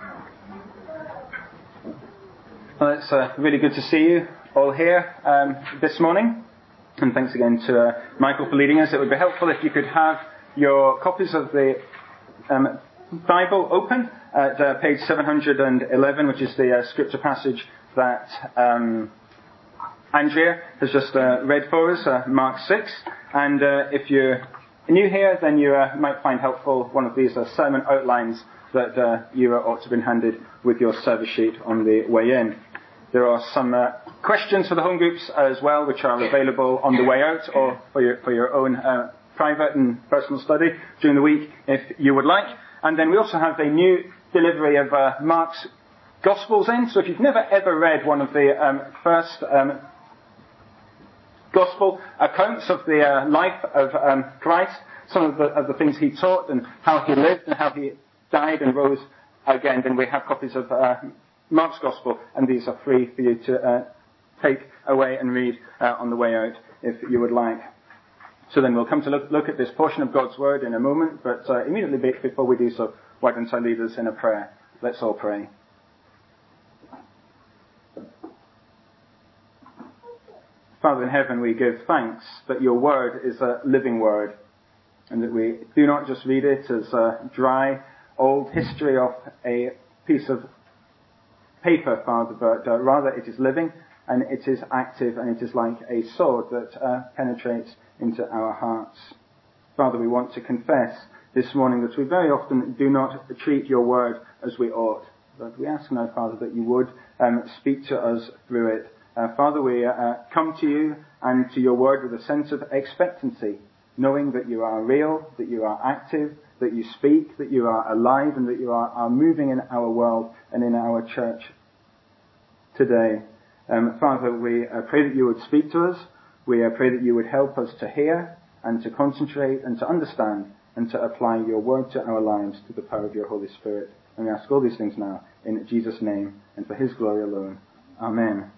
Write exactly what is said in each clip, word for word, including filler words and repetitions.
Well, it's uh, really good to see you all here um, this morning. And thanks again to uh, Michael for leading us. It would be helpful if you could have your copies of the um, Bible open at uh, page seven hundred eleven, which is the uh, scripture passage that um, Andrea has just uh, read for us, uh, Mark six. And uh, if you're new here, then you uh, might find helpful one of these uh, sermon outlines that uh, you ought to have been handed with your service sheet on the way in. There are some uh, questions for the home groups as well, which are available on the way out or for your, for your own uh, private and personal study during the week if you would like. And then we also have a new delivery of uh, Mark's Gospels in. So if you've never ever read one of the um, first um, Gospel accounts of the uh, life of um, Christ, some of the, of the things he taught and how he lived and how he died and rose again, then we have copies of uh, Mark's Gospel, and these are free for you to uh, take away and read uh, on the way out if you would like. So then we'll come to look, look at this portion of God's Word in a moment, but uh, immediately before we do so, why don't I lead us in a prayer? Let's all pray. Father in heaven, we give thanks that your Word is a living Word, and that we do not just read it as a dry, old history of a piece of paper, Father, but uh, rather it is living and it is active and it is like a sword that uh, penetrates into our hearts. Father, we want to confess this morning that we very often do not treat your word as we ought. But we ask now, Father, that you would um, speak to us through it. Uh, Father, we uh, come to you and to your word with a sense of expectancy, knowing that you are real, that you are active, that you speak, that you are alive, and that you are, are moving in our world and in our church today. Um, Father, we uh, pray that you would speak to us. We uh, pray that you would help us to hear and to concentrate and to understand and to apply your word to our lives through the power of your Holy Spirit. And we ask all these things now in Jesus' name and for his glory alone. Amen.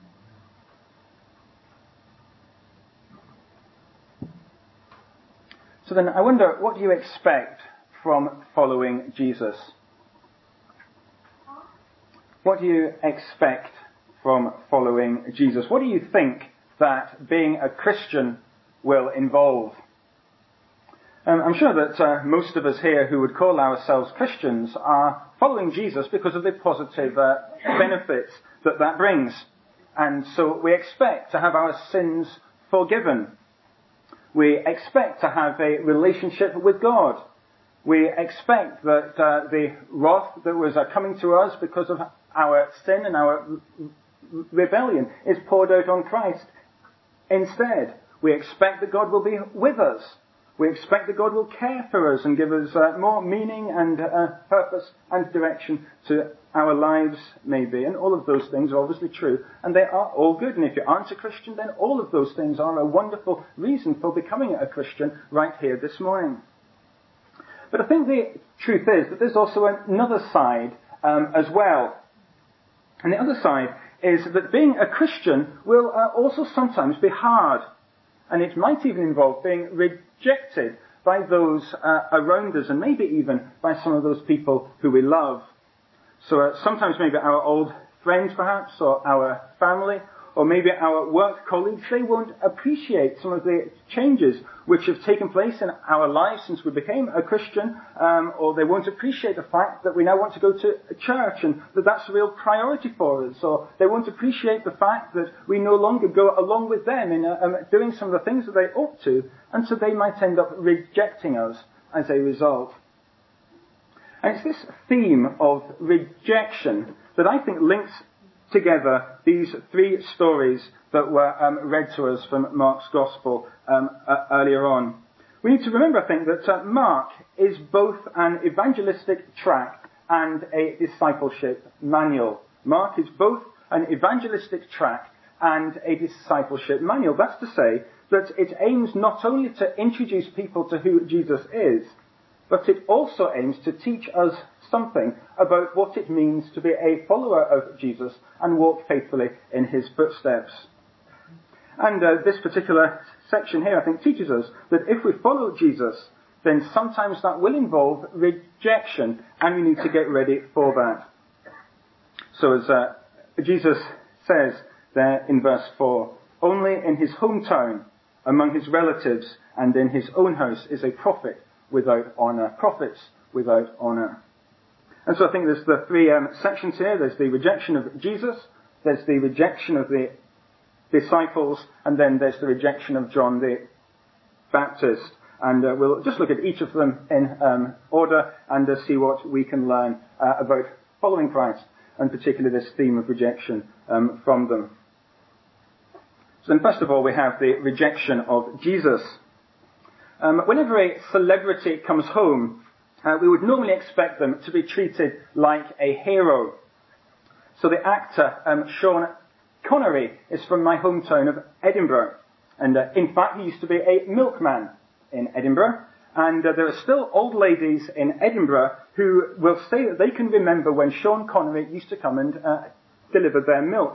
So then I wonder, what do you expect from following Jesus? What do you expect from following Jesus? What do you think that being a Christian will involve? Um, I'm sure that uh, most of us here who would call ourselves Christians are following Jesus because of the positive uh, benefits that that brings. And so we expect to have our sins forgiven. We expect to have a relationship with God. We expect that uh, the wrath that was uh, coming to us because of our sin and our rebellion is poured out on Christ instead. We expect that God will be with us. We expect that God will care for us and give us uh, more meaning and uh, purpose and direction to our lives, maybe. And all of those things are obviously true, and they are all good. And if you aren't a Christian, then all of those things are a wonderful reason for becoming a Christian right here this morning. But I think the truth is that there's also another side um, as well. And the other side is that being a Christian will uh, also sometimes be hard. And it might even involve being rejected by those uh, around us, and maybe even by some of those people who we love. So uh, sometimes maybe our old friends perhaps, or our family, or maybe our work colleagues, they won't appreciate some of the changes which have taken place in our lives since we became a Christian, um, or they won't appreciate the fact that we now want to go to a church and that that's a real priority for us, or they won't appreciate the fact that we no longer go along with them in uh, um, doing some of the things that they ought to, and so they might end up rejecting us as a result. And it's this theme of rejection that I think links together these three stories that were um, read to us from Mark's Gospel um, uh, earlier on. We need to remember, I think, that uh, Mark is both an evangelistic tract and a discipleship manual. Mark is both an evangelistic tract and a discipleship manual. That's to say that it aims not only to introduce people to who Jesus is, but it also aims to teach us something about what it means to be a follower of Jesus and walk faithfully in his footsteps. And uh, this particular section here, I think, teaches us that if we follow Jesus, then sometimes that will involve rejection, and we need to get ready for that. So as uh, Jesus says there in verse four, only in his hometown, among his relatives, and in his own house is a prophet without honour. Prophets without honour. And so I think there's the three um, sections here. There's the rejection of Jesus, there's the rejection of the disciples, and then there's the rejection of John the Baptist. And uh, we'll just look at each of them in um, order and uh, see what we can learn uh, about following Christ, and particularly this theme of rejection um, from them. So then first of all we have the rejection of Jesus. Um, whenever a celebrity comes home, uh, we would normally expect them to be treated like a hero. So the actor um, Sean Connery is from my hometown of Edinburgh. And uh, in fact he used to be a milkman in Edinburgh. And uh, there are still old ladies in Edinburgh who will say that they can remember when Sean Connery used to come and uh, deliver their milk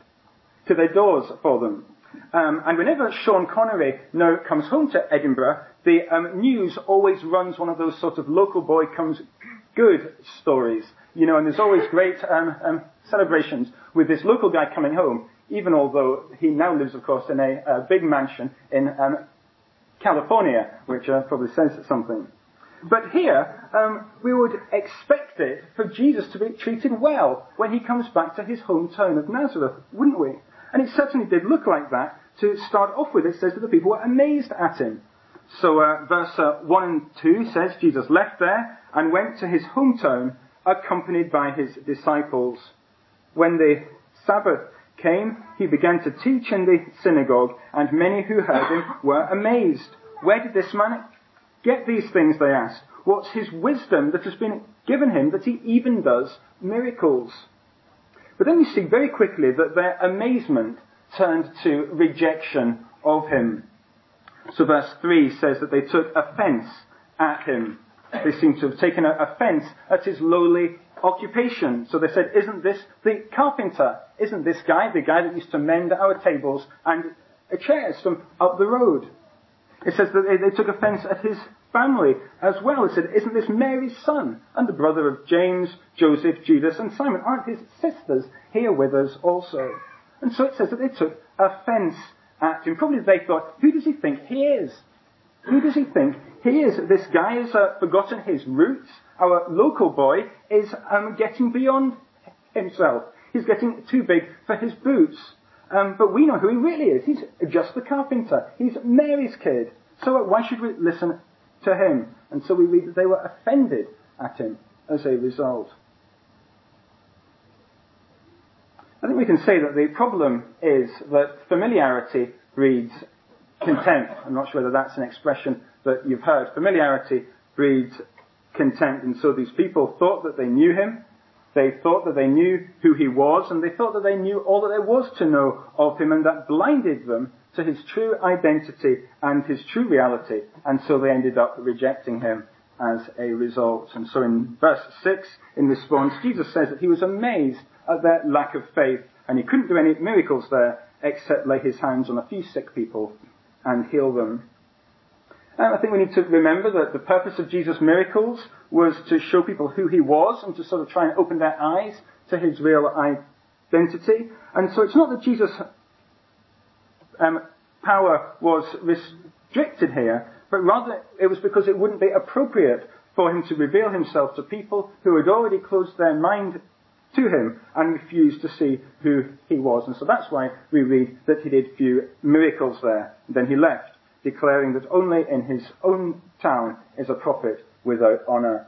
to their doors for them. Um, and whenever Sean Connery now comes home to Edinburgh, the um, news always runs one of those sort of local boy comes good stories. You know, and there's always great um, um, celebrations with this local guy coming home, even although he now lives, of course, in a, a big mansion in um, California, which uh, probably says something. But here, um, we would expect it for Jesus to be treated well when he comes back to his hometown of Nazareth, wouldn't we? And it certainly did look like that. To start off with, it says that the people were amazed at him. So uh, verse uh, one and two says, Jesus left there and went to his hometown, accompanied by his disciples. When the Sabbath came, he began to teach in the synagogue, and many who heard him were amazed. Where did this man get these things, they asked. What's his wisdom that has been given him that he even does miracles? But then we see very quickly that their amazement turned to rejection of him. So verse three says that they took offence at him. They seem to have taken offence at his lowly occupation. So they said, isn't this the carpenter? Isn't this guy the guy that used to mend our tables and chairs from up the road? It says that they, they took offence at his family as well. It said, isn't this Mary's son and the brother of James, Joseph, Judas and Simon? Aren't his sisters here with us also? And so it says that they took offence at him. Probably they thought, who does he think he is? Who does he think he is? This guy has uh, forgotten his roots. Our local boy is um, getting beyond himself. He's getting too big for his boots. Um, but we know who he really is. He's just the carpenter. He's Mary's kid. So uh, why should we listen to him? And so we read that they were offended at him as a result. I think we can say that the problem is that familiarity breeds contempt. I'm not sure whether that's an expression that you've heard. Familiarity breeds contempt. And so these people thought that they knew him. They thought that they knew who he was, and they thought that they knew all that there was to know of him, and that blinded them to his true identity and his true reality. And so they ended up rejecting him as a result. And so in verse six, in response, Jesus says that he was amazed at their lack of faith, and he couldn't do any miracles there except lay his hands on a few sick people and heal them. And I think we need to remember that the purpose of Jesus' miracles was to show people who he was and to sort of try and open their eyes to his real identity. And so it's not that Jesus' um, power was restricted here, but rather it was because it wouldn't be appropriate for him to reveal himself to people who had already closed their mind to him and refused to see who he was. And so that's why we read that he did few miracles there. And then he left, declaring that only in his own town is a prophet without honour.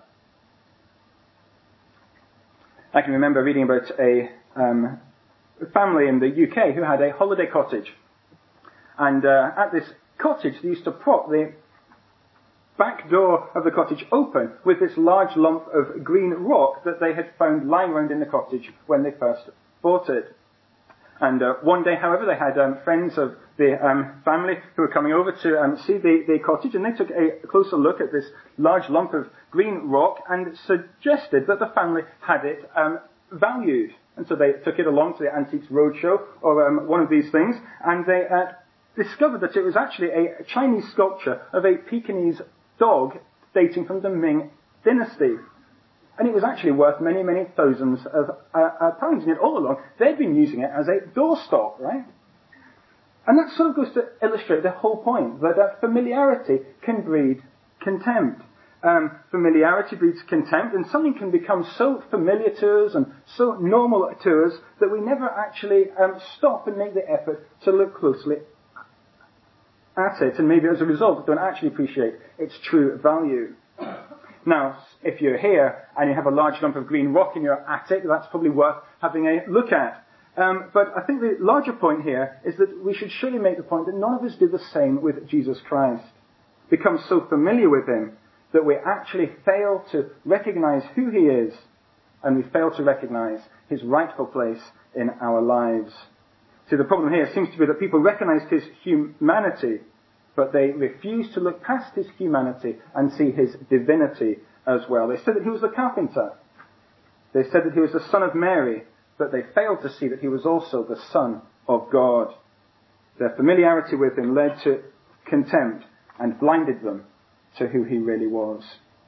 I can remember reading about a um, family in the U K who had a holiday cottage. And uh, at this cottage they used to prop the back door of the cottage open with this large lump of green rock that they had found lying around in the cottage when they first bought it. And uh, one day, however, they had um, friends of the um, family who were coming over to um, see the, the cottage, and they took a closer look at this large lump of green rock and suggested that the family had it um, valued. And so they took it along to the Antiques Roadshow, or um, one of these things, and they uh, discovered that it was actually a Chinese sculpture of a Pekingese dog dating from the Ming dynasty. And it was actually worth many, many thousands of uh, uh, pounds. And yet all along, they'd been using it as a doorstop, right? And that sort of goes to illustrate the whole point, that uh, familiarity can breed contempt. Um, familiarity breeds contempt, and something can become so familiar to us and so normal to us that we never actually um, stop and make the effort to look closely at it, and maybe as a result don't actually appreciate its true value. Now, if you're here and you have a large lump of green rock in your attic, that's probably worth having a look at. Um, but I think the larger point here is that we should surely make the point that none of us do the same with Jesus Christ. Become so familiar with him that we actually fail to recognize who he is, and we fail to recognize his rightful place in our lives. See, the problem here seems to be that people recognized his humanity, but they refuse to look past his humanity and see his divinity as well. They said that he was the carpenter. They said that he was the son of Mary, but they failed to see that he was also the Son of God. Their familiarity with him led to contempt and blinded them to who he really was.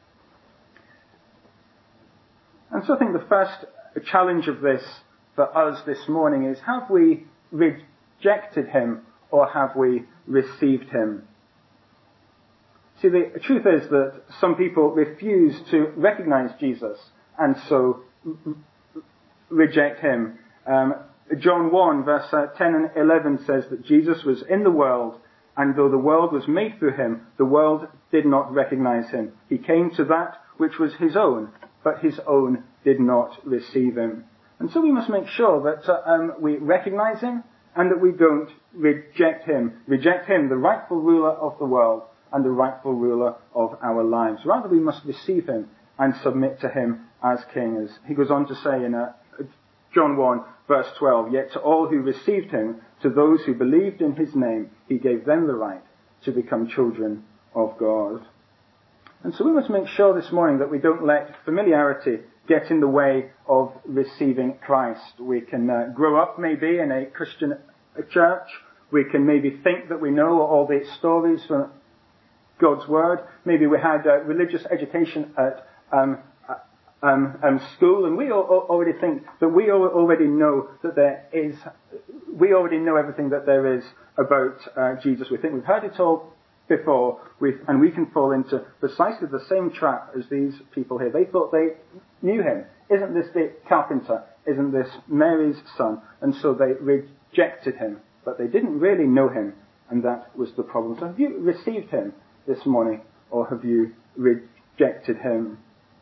And so I think the first challenge of this for us this morning is, have we rejected him or have we received him? See, the truth is that some people refuse to recognize Jesus and so reject him. Um, John one, verse uh, ten and eleven says that Jesus was in the world, and though the world was made through him, the world did not recognize him. He came to that which was his own, but his own did not receive him. And so we must make sure that uh, um, we recognize him and that we don't reject him. Reject him, the rightful ruler of the world and the rightful ruler of our lives. Rather, we must receive him and submit to him as king. As he goes on to say in uh, John one, verse twelve, yet to all who received him, to those who believed in his name, he gave them the right to become children of God. And so we must make sure this morning that we don't let familiarity get in the way of receiving Christ. We can uh, grow up maybe in a Christian church. We can maybe think that we know all the stories from God's Word. Maybe we had uh, religious education at um, um, um, school, and we all, all already think that we all already know that there is, we already know everything that there is about uh, Jesus. We think we've heard it all before, we've, and we can fall into precisely the same trap as these people here. They thought they knew him. Isn't this the carpenter? Isn't this Mary's son? And so they rejected him, but they didn't really know him, and that was the problem. So have you received him this morning, or have you rejected him?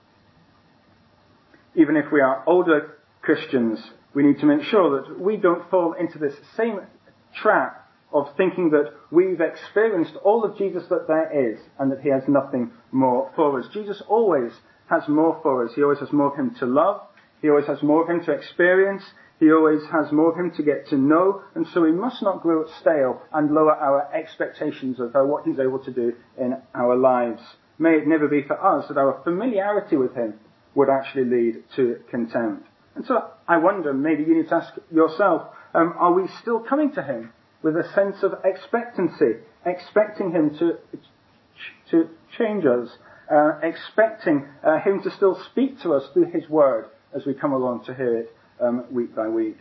Even if we are older Christians, we need to make sure that we don't fall into this same trap of thinking that we've experienced all of Jesus that there is and that he has nothing more for us. Jesus always has more for us. He always has more of him to love. He always has more of him to experience. He always has more of him to get to know. And so we must not grow stale and lower our expectations of what he's able to do in our lives. May it never be for us that our familiarity with him would actually lead to contempt. And so I wonder, maybe you need to ask yourself, um, are we still coming to him with a sense of expectancy, expecting him to to change us, uh, expecting uh, him to still speak to us through his word as we come along to hear it um, week by week?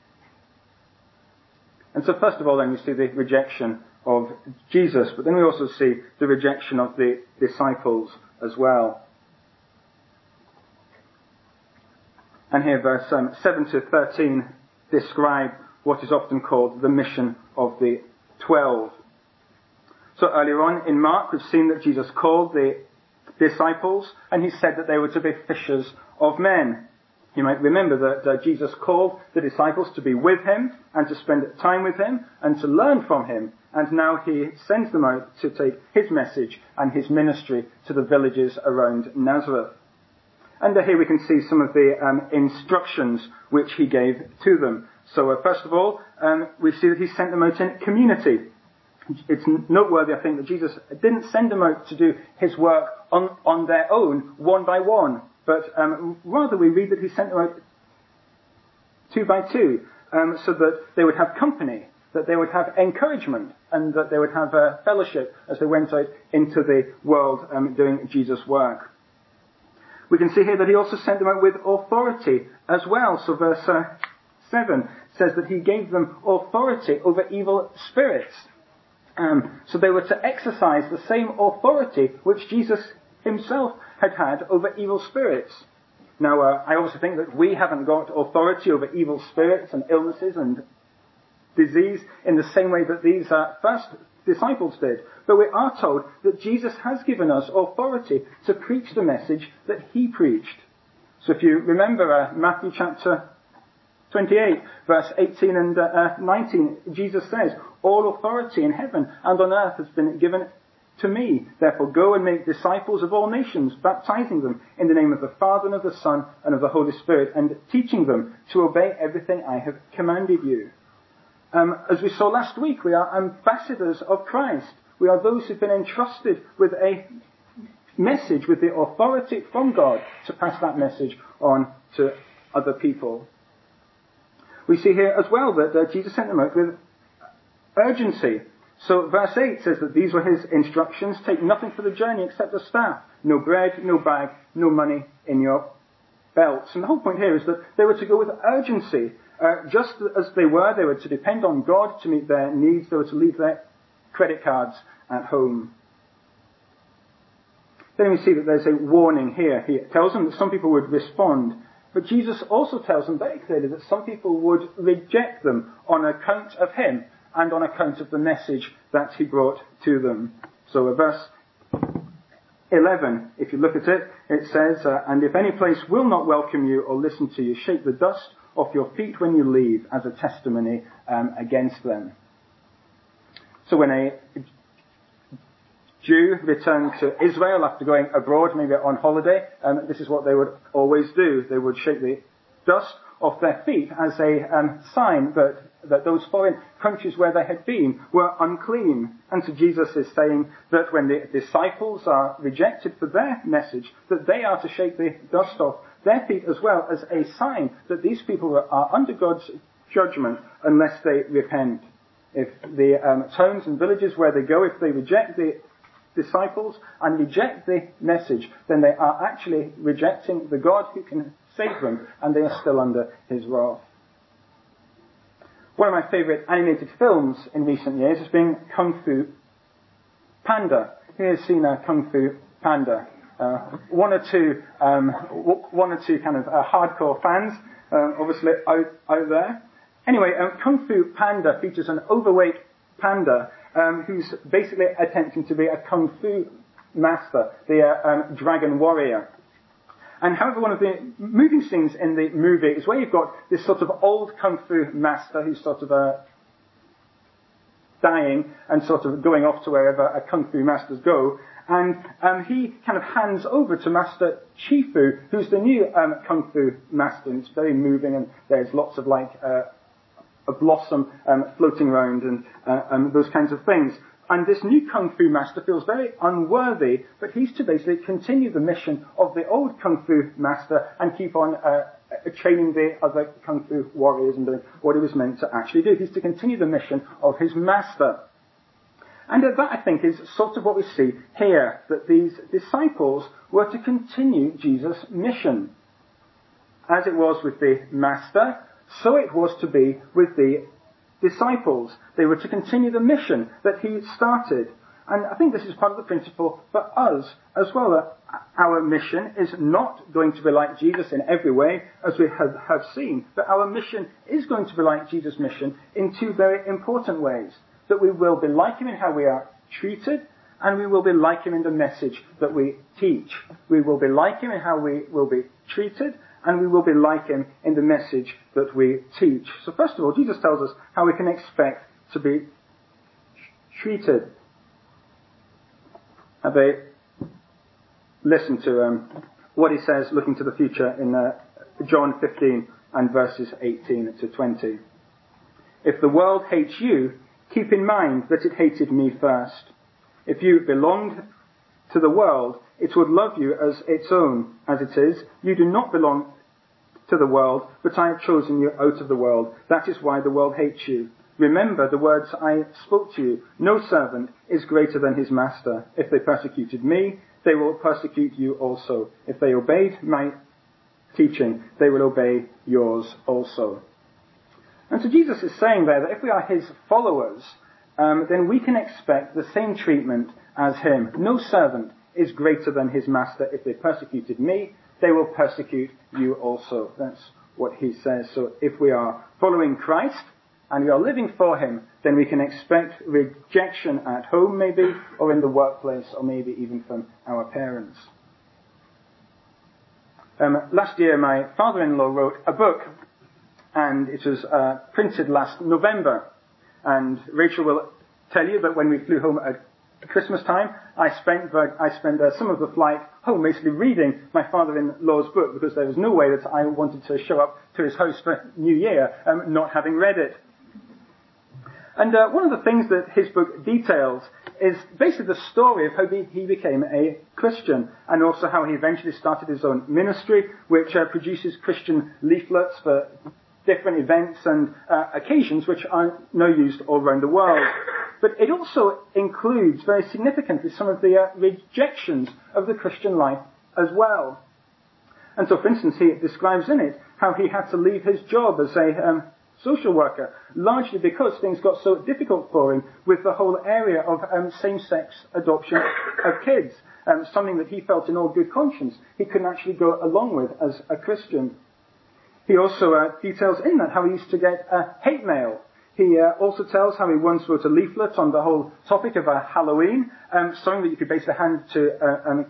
And so first of all then we see the rejection of Jesus, but then we also see the rejection of the disciples as well. And here verse um, seven to thirteen describe what is often called the mission of the twelve. So earlier on in Mark, we've seen that Jesus called the disciples, and he said that they were to be fishers of men. You might remember that uh, Jesus called the disciples to be with him and to spend time with him and to learn from him. And now he sends them out to take his message and his ministry to the villages around Nazareth. And uh, here we can see some of the um, instructions which he gave to them. So uh, first of all, um, we see that he sent them out in community. It's noteworthy, I think, that Jesus didn't send them out to do his work on, on their own, one by one. But um, rather we read that he sent them out two by two, um, so that they would have company, that they would have encouragement, and that they would have a fellowship as they went out into the world um, doing Jesus' work. We can see here that he also sent them out with authority as well. So verse uh, seven says that he gave them authority over evil spirits. Um, so they were to exercise the same authority which Jesus himself had had over evil spirits. Now, uh, I also think that we haven't got authority over evil spirits and illnesses and disease in the same way that these uh, first disciples did. But we are told that Jesus has given us authority to preach the message that he preached. So if you remember uh, Matthew chapter twenty-eight, verse eighteen and uh, nineteen, Jesus says, "All authority in heaven and on earth has been given to me. Therefore go and make disciples of all nations, baptizing them in the name of the Father and of the Son and of the Holy Spirit, and teaching them to obey everything I have commanded you." Um, as we saw last week, we are ambassadors of Christ. We are those who've been entrusted with a message, with the authority from God to pass that message on to other people. We see here as well that uh, Jesus sent them out with urgency. So verse eight says that these were his instructions. Take nothing for the journey except a staff. No bread, no bag, no money in your belts. And the whole point here is that they were to go with urgency. Uh, just as they were, they were to depend on God to meet their needs. They were to leave their credit cards at home. Then we see that there's a warning here. He tells them that some people would respond. But Jesus also tells them very clearly that some people would reject them on account of him and on account of the message that he brought to them. So uh, verse eleven, if you look at it, it says, uh, "And if any place will not welcome you or listen to you, shake the dust off your feet when you leave as a testimony um, against them." So when a Jew returned to Israel after going abroad, maybe on holiday, um, this is what they would always do. They would shake the dust off their feet as a um, sign that, that those foreign countries where they had been were unclean. And so Jesus is saying that when the disciples are rejected for their message, that they are to shake the dust off their feet as well as a sign that these people are under God's judgment unless they repent. If the um, towns and villages where they go, if they reject the disciples and reject the message, then they are actually rejecting the God who can save them, and they are still under his wrath. One of my favourite animated films in recent years has been Kung Fu Panda. Who has seen uh, Kung Fu Panda? Uh, one or two, um, one or two kind of uh, hardcore fans, uh, obviously out, out there. Anyway, um, Kung Fu Panda features an overweight panda um, who's basically attempting to be a Kung Fu master, the uh, um, dragon warrior. And however, one of the moving scenes in the movie is where you've got this sort of old Kung Fu master who's sort of uh, dying and sort of going off to wherever a Kung Fu masters go. And um, he kind of hands over to Master Chifu, who's the new um, Kung Fu master. And it's very moving, and there's lots of like uh, a blossom um, floating around and uh, um, those kinds of things. And this new Kung Fu master feels very unworthy, but he's to basically continue the mission of the old Kung Fu master and keep on uh, training the other Kung Fu warriors and doing what he was meant to actually do. He's to continue the mission of his master. And that, I think, is sort of what we see here, that these disciples were to continue Jesus' mission. As it was with the master, so it was to be with the disciples. They were to continue the mission that he started. And I think this is part of the principle for us as well, that our mission is not going to be like Jesus in every way, as we have, have seen, but our mission is going to be like Jesus' mission in two very important ways. That we will be like him in how we are treated, and we will be like him in the message that we teach. We will be like him in how we will be treated, and we will be like him in the message that we teach. So first of all, Jesus tells us how we can expect to be treated. Have a listen to um, what he says looking to the future in uh, John fifteen and verses eighteen to twenty. "If the world hates you, keep in mind that it hated me first. If you belonged to the world, it would love you as its own. As it is, you do not belong to the world, but I have chosen you out of the world. That is why the world hates you. Remember the words I spoke to you. No servant is greater than his master. If they persecuted me, they will persecute you also. If they obeyed my teaching, they will obey yours also. And so Jesus is saying there that if we are his followers, um, then we can expect the same treatment as him. No servant is greater than his master. If they persecuted me, they will persecute you also. That's what he says. So if we are following Christ and we are living for him, then we can expect rejection at home maybe, or in the workplace, or maybe even from our parents. Um, last year my father-in-law wrote a book, and it was uh, printed last November. And Rachel will tell you that when we flew home at Christmas time, I spent I spent uh, some of the flight home basically reading my father-in-law's book, because there was no way that I wanted to show up to his house for New Year um, not having read it. And uh, one of the things that his book details is basically the story of how he, he became a Christian, and also how he eventually started his own ministry, which uh, produces Christian leaflets for different events and uh, occasions which are now used all around the world. But it also includes, very significantly, some of the uh, rejections of the Christian life as well. And so, for instance, he describes in it how he had to leave his job as a um, social worker, largely because things got so difficult for him with the whole area of um, same-sex adoption of kids, um, something that he felt in all good conscience he couldn't actually go along with as a Christian. He also uh, details in that how he used to get uh, hate mail. He uh, also tells how he once wrote a leaflet on the whole topic of uh, Halloween, um, something that you could basically hand to uh, um,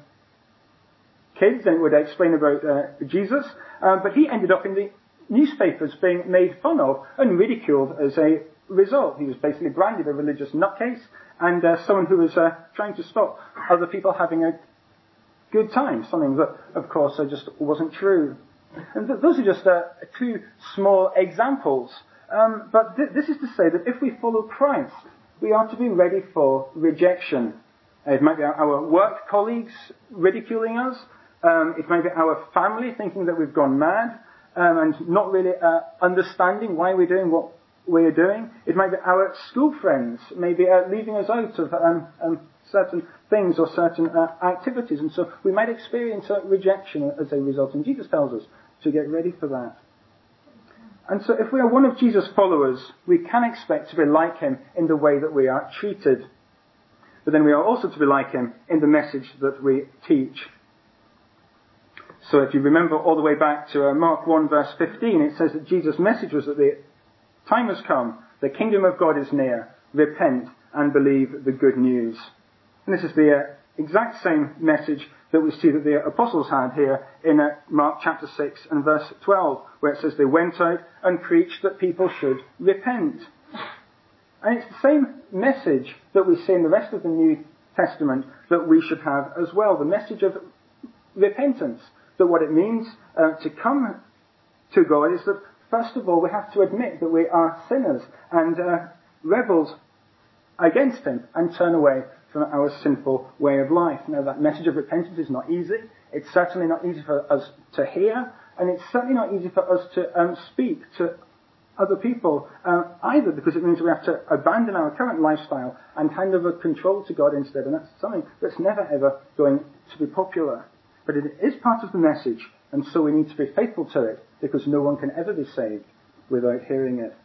kids, and it would explain about uh, Jesus. Um, but he ended up in the newspapers being made fun of and ridiculed as a result. He was basically branded a religious nutcase, and uh, someone who was uh, trying to stop other people having a good time, something that, of course, uh, just wasn't true. And th- those are just uh, two small examples. Um, but th- this is to say that if we follow Christ, we are to be ready for rejection. Uh, it might be our, our work colleagues ridiculing us. Um, it might be our family thinking that we've gone mad um, and not really uh, understanding why we're doing what we're doing. It might be our school friends maybe uh, leaving us out of um, um, certain things or certain uh, activities. And so we might experience uh, rejection as a result. And Jesus tells us to get ready for that. And so if we are one of Jesus' followers, we can expect to be like him in the way that we are treated. But then we are also to be like him in the message that we teach. So if you remember all the way back to uh, Mark one verse fifteen, it says that Jesus' message was that the time has come, the kingdom of God is near, repent and believe the good news. And this is the uh, exact same message that we see that the apostles had here in uh, Mark chapter six and verse twelve, where it says they went out and preached that people should repent. And it's the same message that we see in the rest of the New Testament that we should have as well, the message of repentance. That what it means uh, to come to God is that, first of all, we have to admit that we are sinners and uh, rebels against him and turn away from our sinful way of life. Now, that message of repentance is not easy. It's certainly not easy for us to hear, and it's certainly not easy for us to um, speak to other people uh, either, because it means we have to abandon our current lifestyle and hand over control to God instead, and that's something that's never ever going to be popular. But it is part of the message, and so we need to be faithful to it, because no one can ever be saved without hearing it.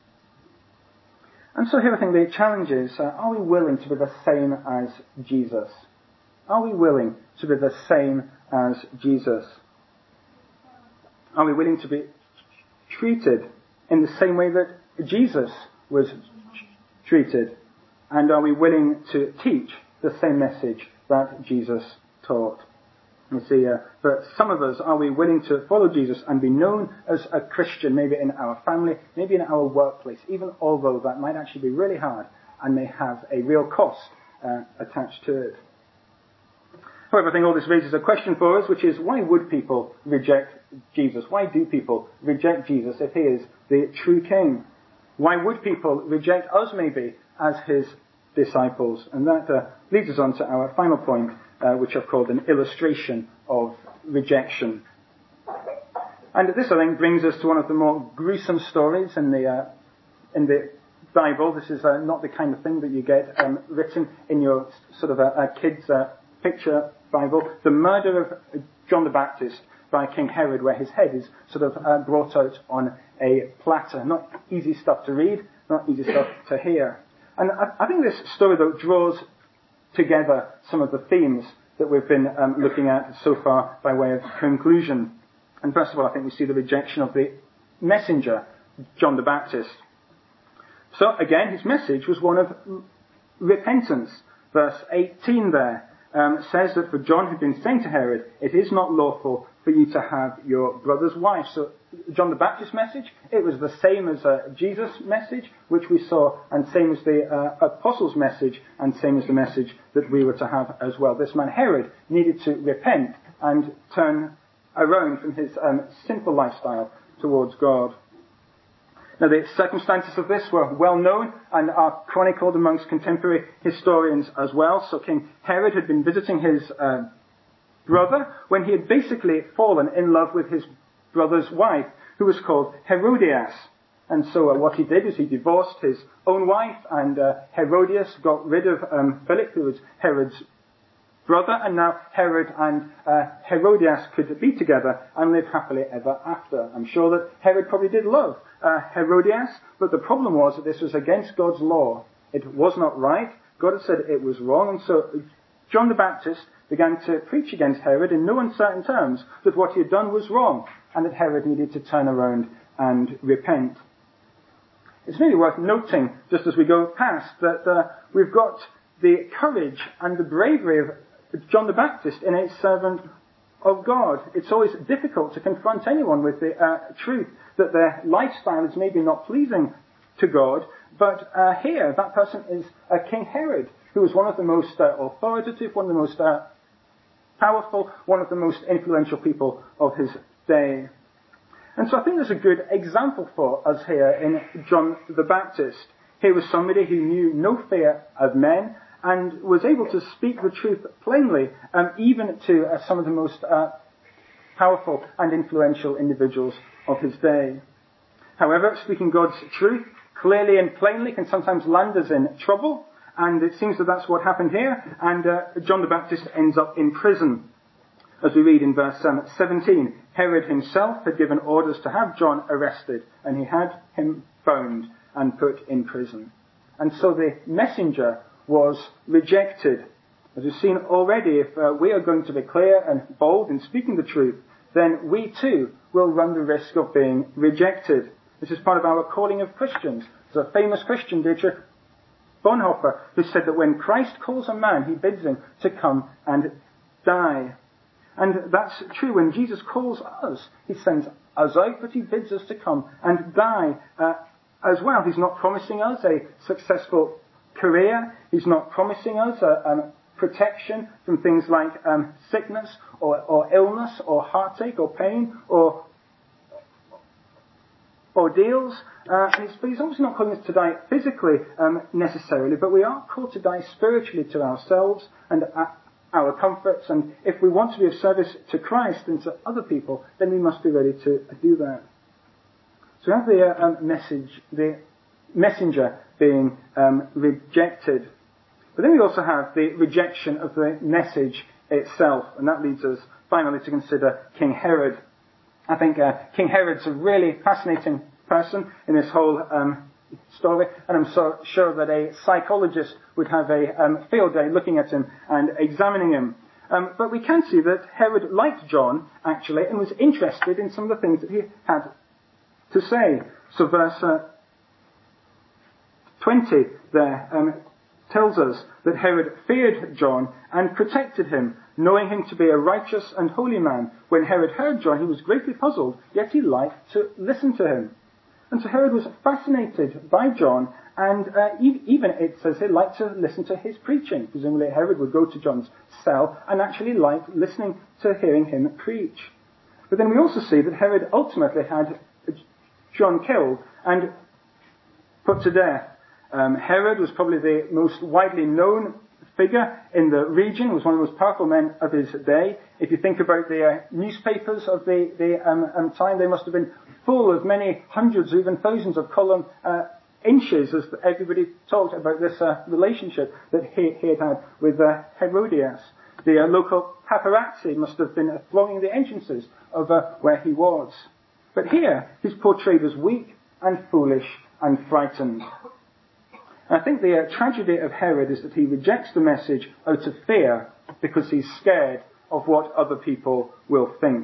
And so here I think the challenge is, uh, are we willing to be the same as Jesus? Are we willing to be the same as Jesus? Are we willing to be treated in the same way that Jesus was treated? And are we willing to teach the same message that Jesus taught? You see, uh, for some of us, are we willing to follow Jesus and be known as a Christian, maybe in our family, maybe in our workplace, even although that might actually be really hard and may have a real cost uh, attached to it? However, I think all this raises a question for us, which is, why would people reject Jesus? Why do people reject Jesus if he is the true king? Why would people reject us, maybe, as his disciples? And that uh, leads us on to our final point, Uh, which I've called an illustration of rejection. And this, I think, brings us to one of the more gruesome stories in the uh, in the Bible. This is uh, not the kind of thing that you get um, written in your sort of a, a kid's uh, picture Bible. The murder of John the Baptist by King Herod, where his head is sort of uh, brought out on a platter. Not easy stuff to read, not easy stuff to hear. And I, I think this story, though, draws together some of the themes that we've been um, looking at so far by way of conclusion. And first of all, I think we see the rejection of the messenger, John the Baptist. So again, his message was one of repentance. Verse eighteen there um, says that for John had been saying to Herod, it is not lawful for you to have your brother's wife. So John the Baptist's message, it was the same as uh, Jesus' message, which we saw, and same as the uh, apostles' message, and same as the message that we were to have as well. This man Herod needed to repent and turn around from his um, sinful lifestyle towards God. Now, the circumstances of this were well known and are chronicled amongst contemporary historians as well. So King Herod had been visiting his uh, brother when he had basically fallen in love with his brother's wife, who was called Herodias. And so uh, what he did is he divorced his own wife, and uh, Herodias got rid of um, Philip, who was Herod's brother, and now Herod and uh, Herodias could be together and live happily ever after. I'm sure that Herod probably did love uh, Herodias, but the problem was that this was against God's law. It was not right. God had said it was wrong, and so John the Baptist began to preach against Herod in no uncertain terms that what he had done was wrong, and that Herod needed to turn around and repent. It's really worth noting, just as we go past, that uh, we've got the courage and the bravery of John the Baptist in a servant of God. It's always difficult to confront anyone with the uh, truth that their lifestyle is maybe not pleasing to God, but uh, here that person is uh, King Herod, who was one of the most uh, authoritative, one of the most uh, powerful, one of the most influential people of his day. And so I think there's a good example for us here in John the Baptist. Here was somebody who knew no fear of men and was able to speak the truth plainly, um, even to uh, some of the most uh, powerful and influential individuals of his day. However, speaking God's truth clearly and plainly can sometimes land us in trouble, and it seems that that's what happened here, and uh, John the Baptist ends up in prison. As we read in verse um, seventeen, Herod himself had given orders to have John arrested, and he had him bound and put in prison. And so the messenger was rejected. As we've seen already, if uh, we are going to be clear and bold in speaking the truth, then we too will run the risk of being rejected. This is part of our calling of Christians. There's a famous Christian, Dietrich Bonhoeffer, who said that when Christ calls a man, he bids him to come and die. And that's true. When Jesus calls us, he sends us out, but he bids us to come and die uh, as well. He's not promising us a successful career. He's not promising us a, um, protection from things like um, sickness or, or illness or heartache or pain or ordeals. Uh, and he's, but he's obviously not calling us to die physically um, necessarily, but we are called to die spiritually to ourselves and uh, our comforts. And if we want to be of service to Christ and to other people, then we must be ready to do that. So we have the uh, um, message, the messenger being um, rejected. But then we also have the rejection of the message itself, and that leads us finally to consider King Herod. I think uh, King Herod's a really fascinating person in this whole um, story, and I'm so sure that a psychologist would have a um, field day looking at him and examining him. Um, but we can see that Herod liked John, actually, and was interested in some of the things that he had to say. So verse uh, twenty there um, tells us that Herod feared John and protected him, knowing him to be a righteous and holy man. When Herod heard John, he was greatly puzzled, yet he liked to listen to him. And so Herod was fascinated by John, and uh, even it says he liked to listen to his preaching. Presumably Herod would go to John's cell and actually liked listening to hearing him preach. But then we also see that Herod ultimately had John killed and put to death. Um, Herod was probably the most widely known figure in the region, was one of the most powerful men of his day. If you think about the uh, newspapers of the, the um, um, time, they must have been full of many hundreds or even thousands of column uh, inches as everybody talked about this uh, relationship that he, he had had with uh, Herodias. The uh, local paparazzi must have been uh, thronging the entrances of uh, where he was. But here, he's portrayed as weak and foolish and frightened. And I think the uh, tragedy of Herod is that he rejects the message out of fear because he's scared of what other people will think.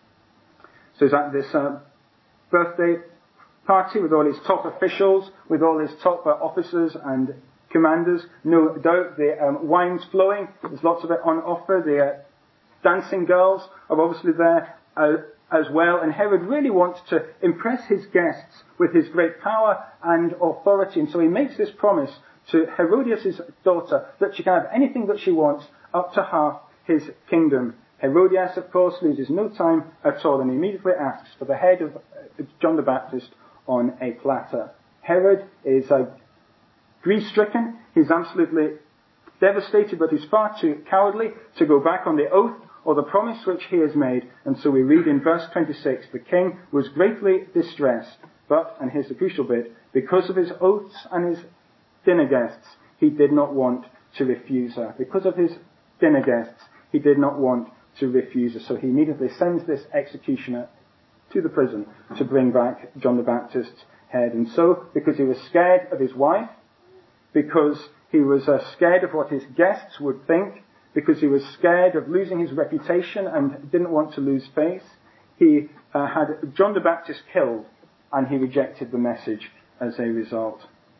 So he's at this uh, birthday party with all his top officials, with all his top uh, officers and commanders. No doubt the um, wine's flowing. There's lots of it on offer. The uh, dancing girls are obviously there uh, as well. And Herod really wants to impress his guests with his great power and authority. And so he makes this promise to Herodias' daughter that she can have anything that she wants, up to half his kingdom. Herodias, of course, loses no time at all and immediately asks for the head of John the Baptist on a platter. Herod is uh, grief-stricken. He's absolutely devastated, but he's far too cowardly to go back on the oath or the promise which he has made. And so we read in verse twenty-six, the king was greatly distressed, but, and here's the crucial bit, because of his oaths and his dinner guests, he did not want to refuse her. Because of his dinner guests, he did not want to refuse her. So he immediately sends this executioner to the prison to bring back John the Baptist's head. And so, because he was scared of his wife, because he was uh, scared of what his guests would think, because he was scared of losing his reputation and didn't want to lose face, he uh, had John the Baptist killed, and he rejected the message as a result.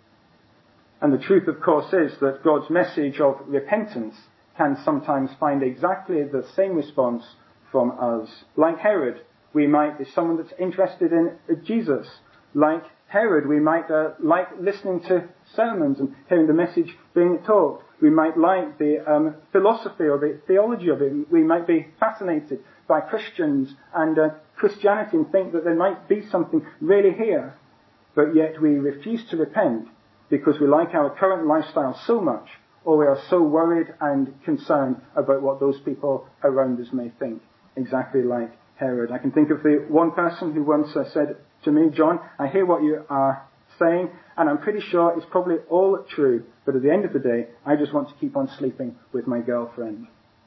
And the truth, of course, is that God's message of repentance can sometimes find exactly the same response from us. Like Herod, we might be someone that's interested in Jesus. Like Herod, we might uh, like listening to sermons and hearing the message being taught. We might like the um, philosophy or the theology of it. We might be fascinated by Christians and uh, Christianity and think that there might be something really here. But yet we refuse to repent because we like our current lifestyle so much, or we are so worried and concerned about what those people around us may think, exactly like Herod. I can think of the one person who once uh, said to me, John, I hear what you are saying, and I'm pretty sure it's probably all true, but at the end of the day, I just want to keep on sleeping with my girlfriend.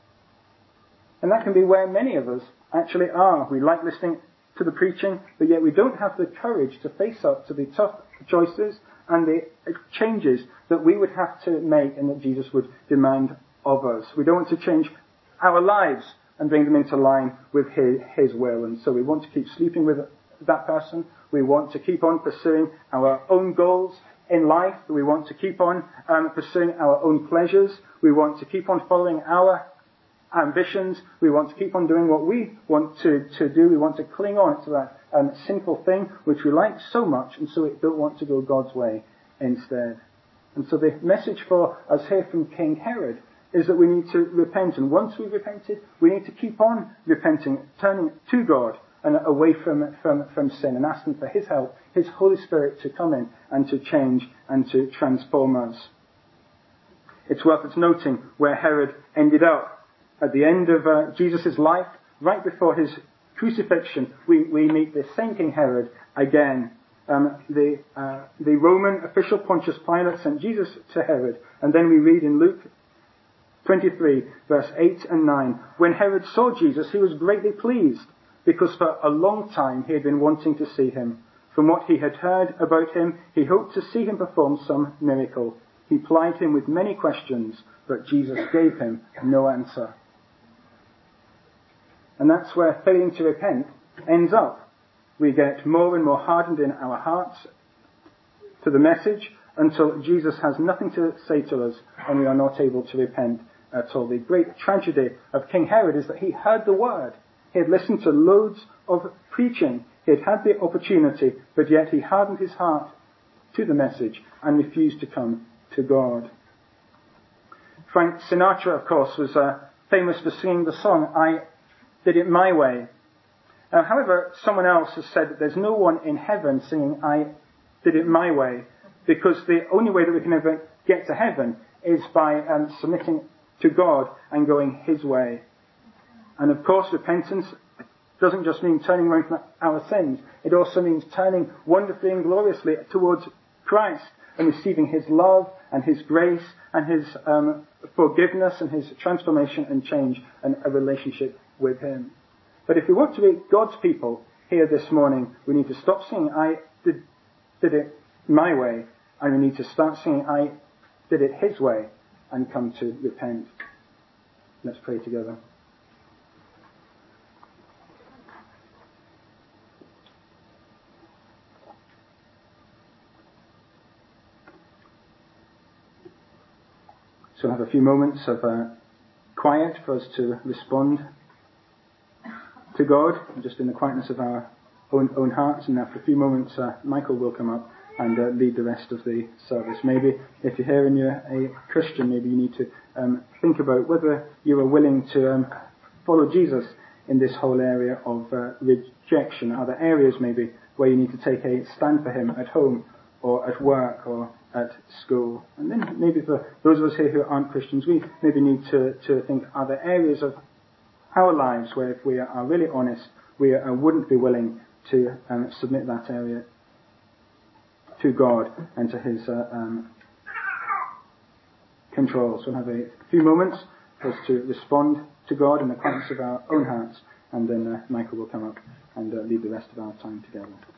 And that can be where many of us actually are. We like listening to the preaching, but yet we don't have the courage to face up to the tough choices and the changes that we would have to make and that Jesus would demand of us. We don't want to change our lives and bring them into line with his, his will. And so we want to keep sleeping with that person. We want to keep on pursuing our own goals in life. We want to keep on um, pursuing our own pleasures. We want to keep on following our ambitions. We want to keep on doing what we want to, to do. We want to cling on to that um, sinful thing which we like so much, and so we don't want to go God's way instead. And so the message for us here from King Herod is that we need to repent. And once we've repented, we need to keep on repenting, turning to God and away from, from, from sin and asking for his help, his Holy Spirit to come in and to change and to transform us. It's worth its noting where Herod ended up. At the end of uh, Jesus' life, right before his crucifixion, we, we meet the same King Herod again. Um, the, uh, the Roman official Pontius Pilate sent Jesus to Herod. And then we read in Luke twenty-three, verse eight and nine, when Herod saw Jesus, he was greatly pleased, because for a long time he had been wanting to see him. From what he had heard about him, he hoped to see him perform some miracle. He plied him with many questions, but Jesus gave him no answer. And that's where failing to repent ends up. We get more and more hardened in our hearts to the message until Jesus has nothing to say to us and we are not able to repent at all. The great tragedy of King Herod is that he heard the word. He had listened to loads of preaching. He had had the opportunity, but yet he hardened his heart to the message and refused to come to God. Frank Sinatra, of course, was uh, famous for singing the song, I Did It My Way. Uh, however, someone else has said that there's no one in heaven singing, I did it my way, because the only way that we can ever get to heaven is by um, submitting to God and going his way. And of course, repentance doesn't just mean turning away from our sins. It also means turning wonderfully and gloriously towards Christ and receiving his love and his grace and his um, forgiveness and his transformation and change and a relationship with him. But if we want to be God's people here this morning, we need to stop saying, I did, did it my way, and we need to start saying, I did it his way, and come to repent. Let's pray together. So we'll have a few moments of uh, quiet for us to respond to God, just in the quietness of our own, own hearts. And after a few moments, uh, Michael will come up and uh, lead the rest of the service. Maybe if you're here and you're a Christian, maybe you need to um, think about whether you are willing to um, follow Jesus in this whole area of uh, rejection. Are there areas maybe where you need to take a stand for him at home or at work or at school? And then maybe for those of us here who aren't Christians, we maybe need to, to think, are there areas of our lives where if we are really honest, we uh, wouldn't be willing to um, submit that area to God and to his uh, um, control. So we'll have a few moments for us to respond to God in the quietness of our own hearts, and then uh, Michael will come up and uh, lead the rest of our time together.